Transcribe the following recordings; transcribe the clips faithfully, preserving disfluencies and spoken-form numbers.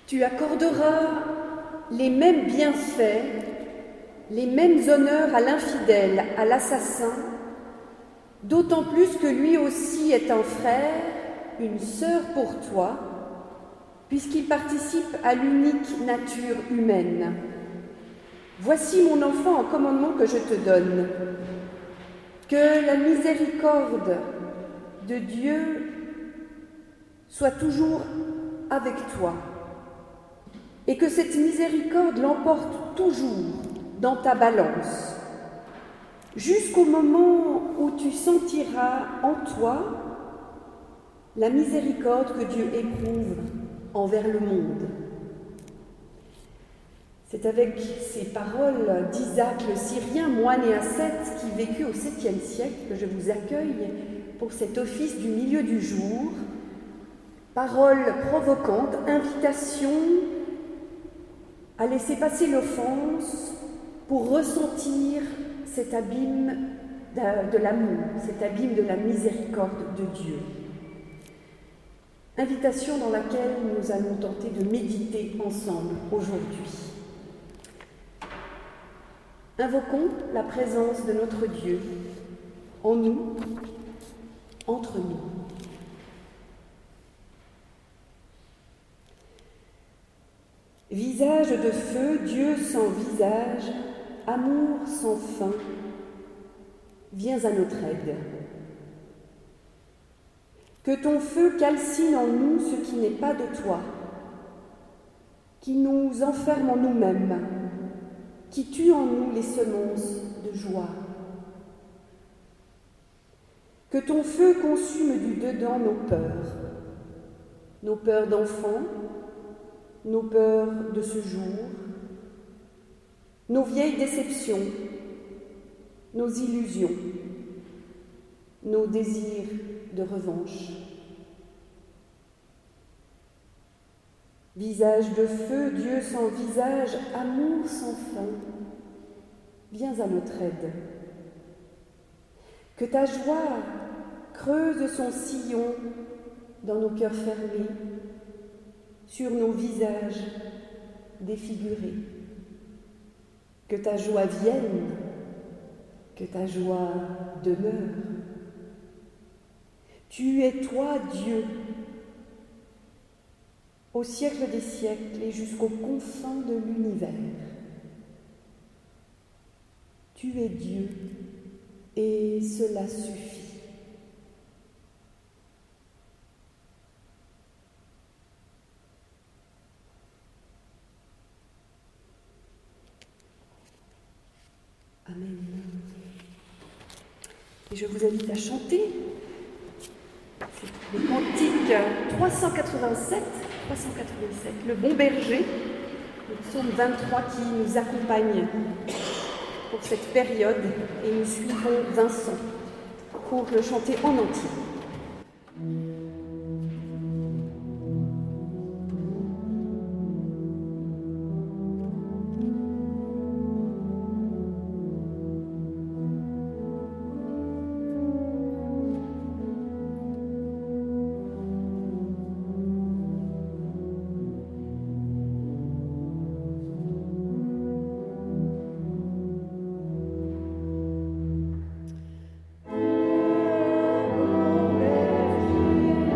Tu accorderas les mêmes bienfaits, les mêmes honneurs à l'infidèle, à l'assassin, d'autant plus que lui aussi est un frère, une sœur pour toi, puisqu'il participe à l'unique nature humaine. Voici mon enfant un commandement que je te donne, que la miséricorde de Dieu soit toujours avec toi, et que cette miséricorde l'emporte toujours dans ta balance, jusqu'au moment où tu sentiras en toi la miséricorde que Dieu éprouve envers le monde. C'est avec ces paroles d'Isaac le Syrien, moine et ascète, qui vécut au septième siècle, que je vous accueille pour cet office du milieu du jour. Paroles provocantes, invitation à laisser passer l'offense pour ressentir cet abîme de l'amour, cet abîme de la miséricorde de Dieu. Invitation dans laquelle nous allons tenter de méditer ensemble aujourd'hui. Invoquons la présence de notre Dieu en nous, entre nous. Visage de feu, Dieu sans visage, amour sans fin, viens à notre aide. Que ton feu calcine en nous ce qui n'est pas de toi, qui nous enferme en nous-mêmes, qui tue en nous les semences de joie. Que ton feu consume du dedans nos peurs, nos peurs d'enfants, nos peurs de ce jour, nos vieilles déceptions, nos illusions, nos désirs de revanche. Visage de feu, Dieu sans visage, amour sans fin, viens à notre aide. Que ta joie creuse son sillon dans nos cœurs fermés, sur nos visages défigurés. Que ta joie vienne, que ta joie demeure. Tu es toi, Dieu, au siècle des siècles et jusqu'aux confins de l'univers. Tu es Dieu et cela suffit. Amen. Et je vous invite à chanter. C'est le cantique trois cent quatre-vingt-sept, trois cent quatre-vingt-sept, le bon berger, le psaume vingt-trois qui nous accompagne pour cette période, et nous suivons Vincent pour le chanter en entier. Amen.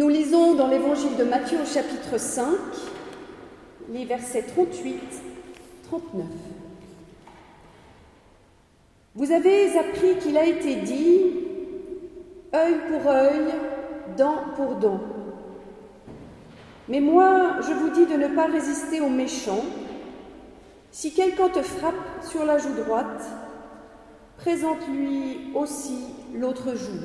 Nous lisons dans l'évangile de Matthieu au chapitre cinq, les versets trente-huit à trente-neuf. Vous avez appris qu'il a été dit « œil pour œil, dent pour dent ». Mais moi, je vous dis de ne pas résister aux méchants. Si quelqu'un te frappe sur la joue droite, présente-lui aussi l'autre joue.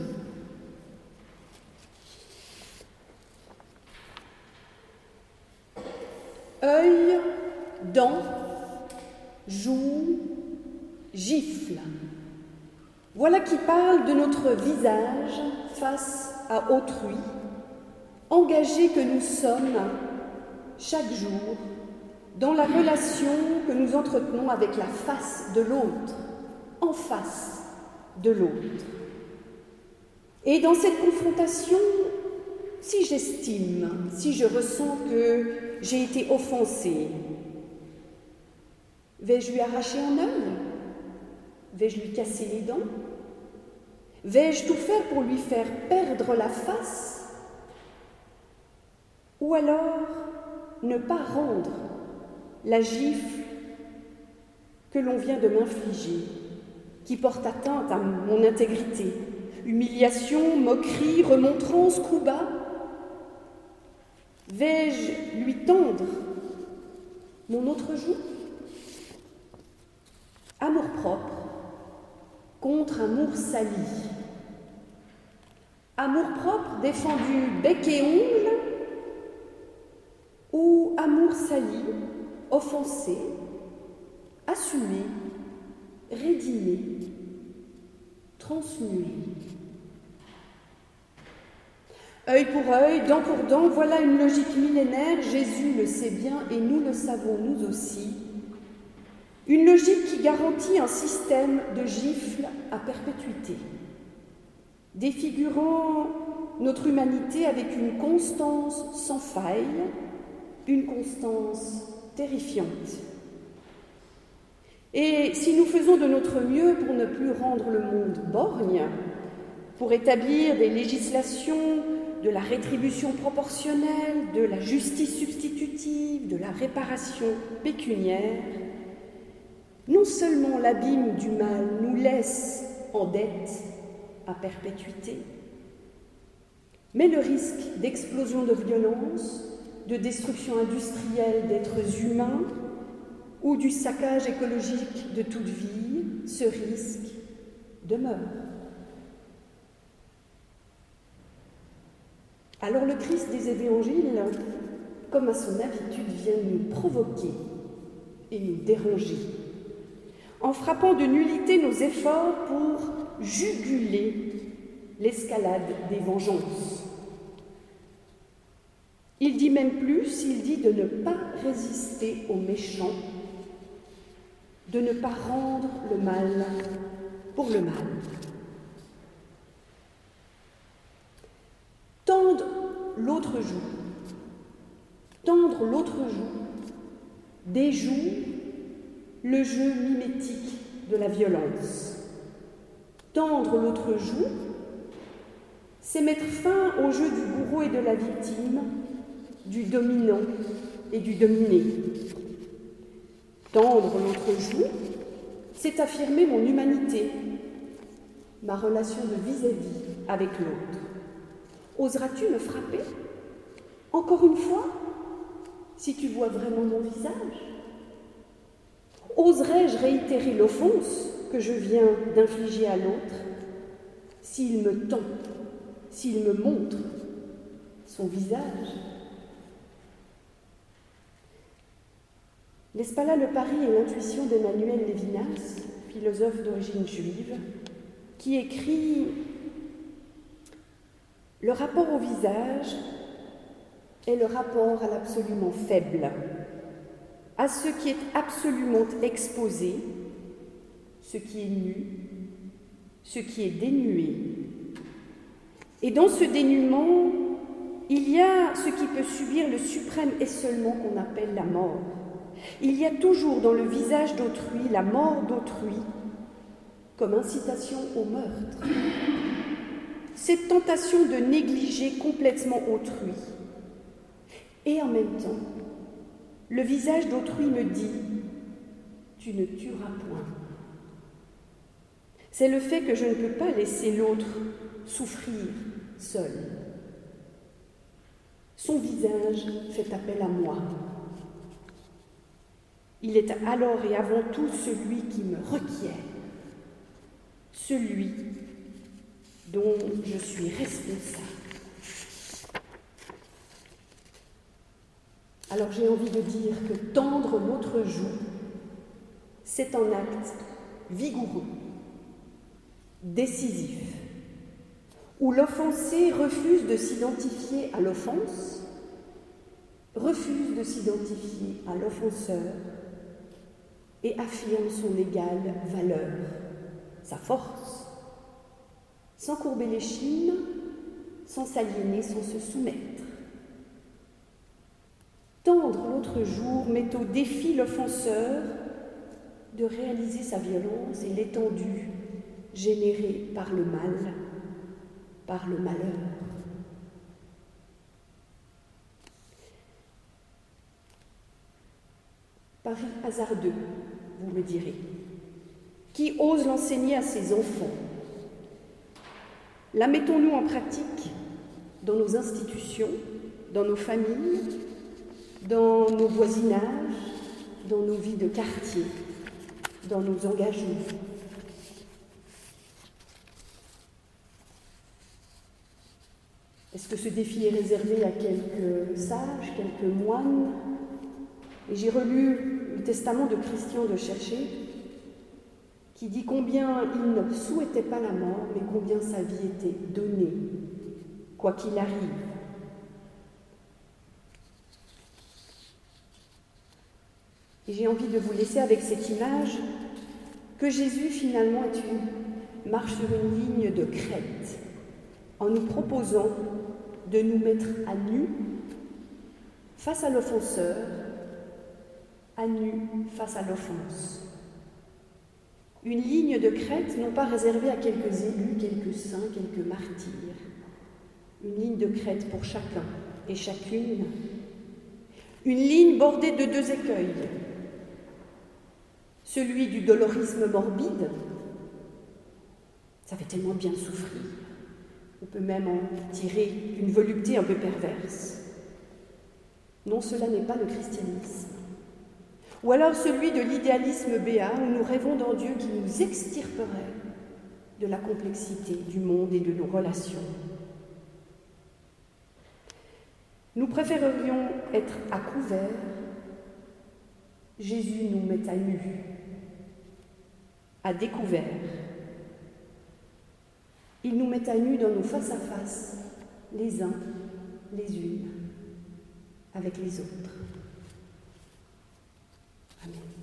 Œil, dent, joue, gifle. Voilà qui parle de notre visage face à autrui, engagés que nous sommes chaque jour dans la relation que nous entretenons avec la face de l'autre, en face de l'autre. Et dans cette confrontation, si j'estime, si je ressens que j'ai été offensée, vais-je lui arracher un œil? Vais-je lui casser les dents? Vais-je tout faire pour lui faire perdre la face? Ou alors ne pas rendre la gifle que l'on vient de m'infliger, qui porte atteinte à mon intégrité? Humiliation, moquerie, remontrance, coup bas? Vais-je lui tendre mon autre joue? Amour-propre contre amour sali. Amour-propre défendu bec et ongle ou amour sali, offensé, assumé, rédimé, transmué. Œil pour œil, dent pour dent, voilà une logique millénaire, Jésus le sait bien et nous le savons nous aussi. Une logique qui garantit un système de gifles à perpétuité, défigurant notre humanité avec une constance sans faille, une constance terrifiante. Et si nous faisons de notre mieux pour ne plus rendre le monde borgne, pour établir des législations de la rétribution proportionnelle, de la justice substitutive, de la réparation pécuniaire, non seulement l'abîme du mal nous laisse en dette à perpétuité, mais le risque d'explosion de violence, de destruction industrielle d'êtres humains ou du saccage écologique de toute vie, ce risque demeure. Alors le Christ des évangiles, comme à son habitude, vient nous provoquer et nous déranger, en frappant de nullité nos efforts pour juguler l'escalade des vengeances. Il dit même plus, il dit de ne pas résister aux méchants, de ne pas rendre le mal pour le mal. Tendre l'autre joue, tendre l'autre joue, déjoue le jeu mimétique de la violence. Tendre l'autre joue, c'est mettre fin au jeu du bourreau et de la victime, du dominant et du dominé. Tendre l'autre joue, c'est affirmer mon humanité, ma relation de vis-à-vis avec l'autre. Oseras-tu me frapper? Encore une fois, si tu vois vraiment mon visage? Oserais-je réitérer l'offense que je viens d'infliger à l'autre s'il me tend, s'il me montre son visage? N'est-ce pas là le pari et l'intuition d'Emmanuel Lévinas, philosophe d'origine juive, qui écrit « Le rapport au visage est le rapport à l'absolument faible, à ce qui est absolument exposé, ce qui est nu, ce qui est dénué. Et dans ce dénuement, il y a ce qui peut subir le suprême essolement qu'on appelle la mort. Il y a toujours dans le visage d'autrui la mort d'autrui comme incitation au meurtre. cette tentation de négliger complètement autrui. Et en même temps, le visage d'autrui me dit « tu ne tueras point ». C'est le fait que je ne peux pas laisser l'autre souffrir seul. Son visage fait appel à moi. Il est alors et avant tout celui qui me requiert, celui dont je suis responsable. Alors j'ai envie de dire que tendre l'autre joue, c'est un acte vigoureux, décisif, où l'offensé refuse de s'identifier à l'offense, refuse de s'identifier à l'offenseur et affirme son égale valeur, sa force, sans courber l'échine, sans s'aliéner, sans se soumettre. Tendre l'autre jour met au défi l'offenseur de réaliser sa violence et l'étendue générée par le mal, par le malheur. Pari hasardeux, vous me direz. Qui ose l'enseigner à ses enfants? La mettons-nous en pratique dans nos institutions, dans nos familles, dans nos voisinages, dans nos vies de quartier, dans nos engagements. Est-ce que ce défi est réservé à quelques sages, quelques moines? Et j'ai relu le testament de Christian de Cherché, qui dit combien il ne souhaitait pas la mort, mais combien sa vie était donnée, quoi qu'il arrive. Et j'ai envie de vous laisser avec cette image que Jésus finalement est une, marche sur une ligne de crête, en nous proposant de nous mettre à nu face à l'offenseur, à nu face à l'offense. Une ligne de crête non pas réservée à quelques élus, quelques saints, quelques martyrs. Une ligne de crête pour chacun et chacune. Une ligne bordée de deux écueils. Celui du dolorisme morbide, ça fait tellement bien souffrir. On peut même en tirer une volupté un peu perverse. Non, cela n'est pas le christianisme. Ou alors celui de l'idéalisme béat, où nous rêvons d'un Dieu qui nous extirperait de la complexité du monde et de nos relations. Nous préférerions être à couvert. Jésus nous met à nu, à découvert. Il nous met à nu dans nos face-à-face, les uns, les unes, avec les autres. Amen.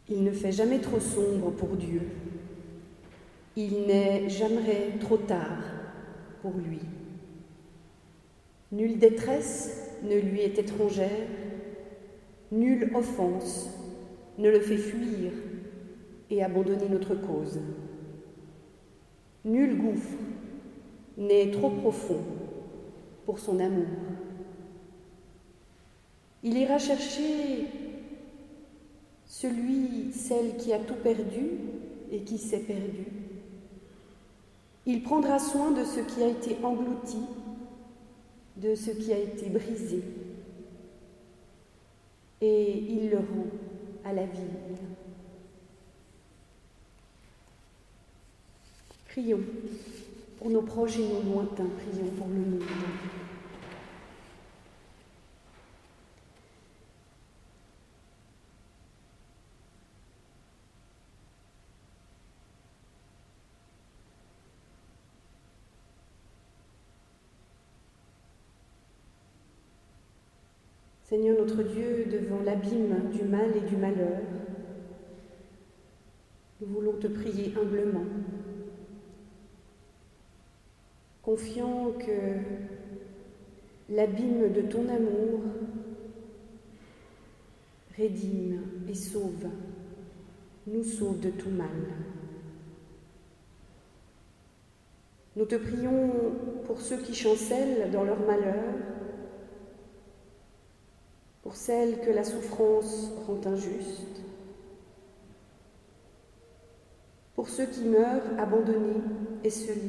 Il ne fait jamais trop sombre pour Dieu. Il n'est jamais trop tard pour lui. Nulle détresse ne lui est étrangère, nulle offense ne le fait fuir et abandonner notre cause. Nul gouffre n'est trop profond pour son amour. Il ira chercher celui, celle qui a tout perdu et qui s'est perdu. Il prendra soin de ce qui a été englouti, de ce qui a été brisé, et il le rend à la vie. Prions pour nos proches et nos lointains, prions pour le monde. Seigneur notre Dieu, devant l'abîme du mal et du malheur, nous voulons te prier humblement, confiant que l'abîme de ton amour rédime et sauve, nous sauve de tout mal. Nous te prions pour ceux qui chancellent dans leur malheur, pour celles que la souffrance rend injuste, pour ceux qui meurent abandonnés et seuls,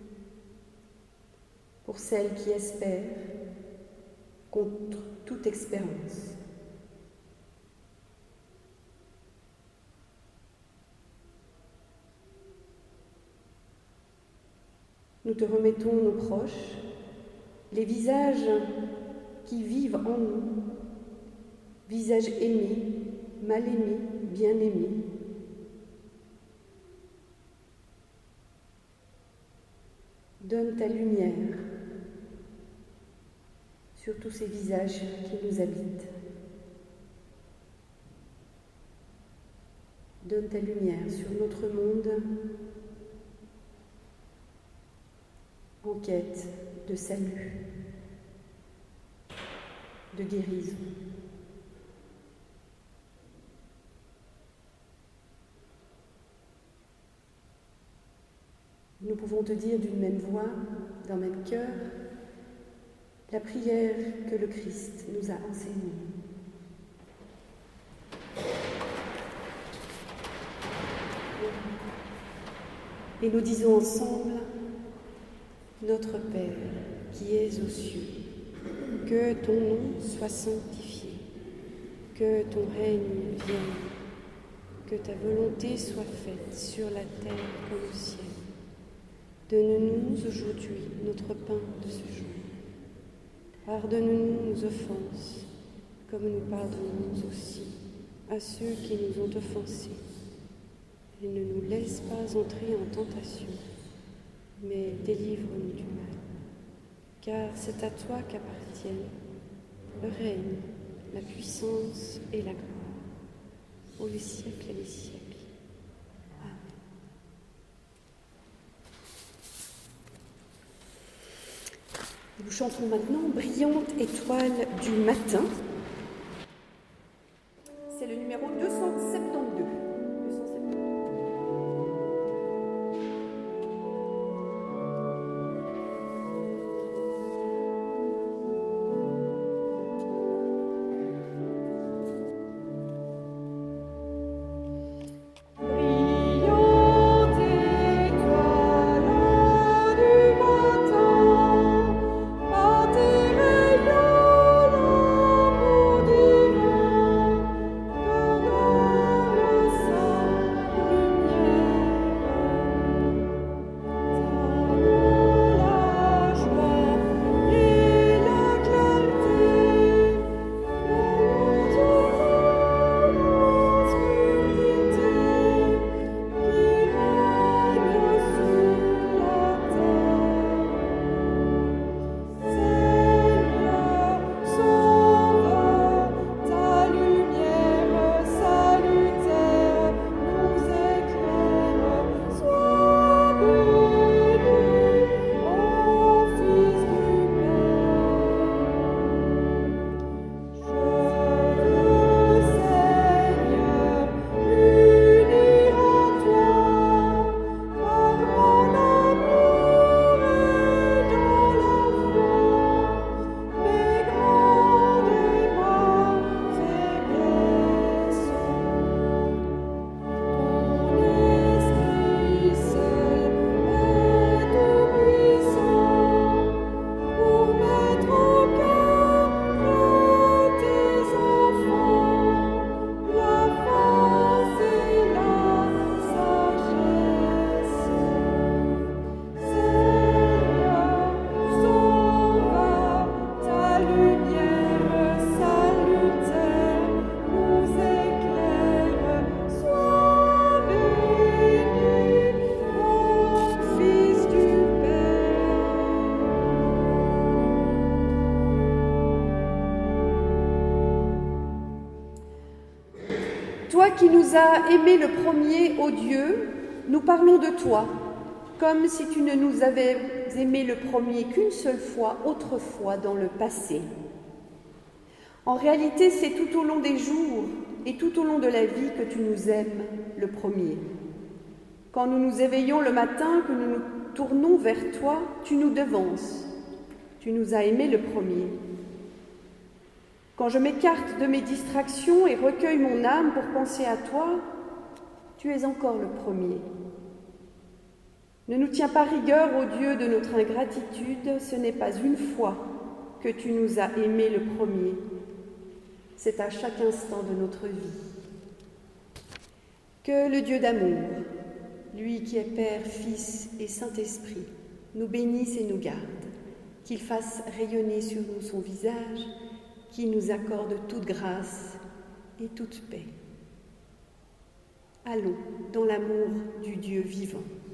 pour celles qui espèrent contre toute espérance. Nous te remettons nos proches, les visages qui vivent en nous, visages aimés, mal aimés, bien aimés. Donne ta lumière sur tous ces visages qui nous habitent. Donne ta lumière sur notre monde en quête de salut, de guérison. Nous pouvons te dire d'une même voix, d'un même cœur, la prière que le Christ nous a enseignée. Et nous disons ensemble, Notre Père qui es aux cieux, que ton nom soit sanctifié, que ton règne vienne, que ta volonté soit faite sur la terre comme au ciel. Donne-nous aujourd'hui notre pain de ce jour. Pardonne-nous nos offenses, comme nous pardonnons aussi à ceux qui nous ont offensés. Et ne nous laisse pas entrer en tentation, mais délivre-nous du mal. Car c'est à toi qu'appartiennent le règne, la puissance et la gloire, pour les siècles et les siècles. Nous chantons maintenant « Brillante étoile du matin ». C'est le numéro deux cent soixante-douze. Par tes rayons, Toi qui nous as aimés le premier, ô Dieu, nous parlons de toi, comme si tu ne nous avais aimés le premier qu'une seule fois, autrefois dans le passé. En réalité, c'est tout au long des jours et tout au long de la vie que tu nous aimes le premier. Quand nous nous éveillons le matin, que nous nous tournons vers toi, tu nous devances. Tu nous as aimés le premier. Quand je m'écarte de mes distractions et recueille mon âme pour penser à toi, tu es encore le premier. Ne nous tiens pas rigueur, ô Dieu, de notre ingratitude, ce n'est pas une fois que tu nous as aimés le premier. C'est à chaque instant de notre vie. Que le Dieu d'amour, lui qui est Père, Fils et Saint-Esprit, nous bénisse et nous garde, qu'il fasse rayonner sur nous son visage, qu'il nous accorde toute grâce et toute paix. Allons dans l'amour du Dieu vivant.